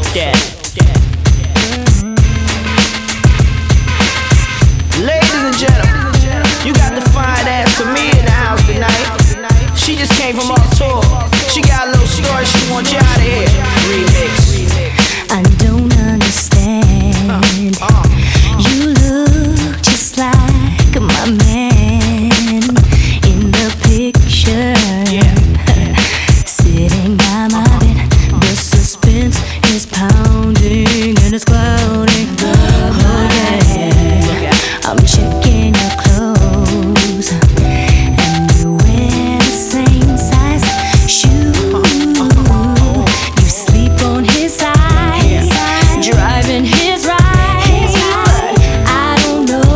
that. Ladies and gentlemen, you got the fine ass for me in the house tonight. She just came from off tour. She got a little story she wants y'all to hear. Remix. I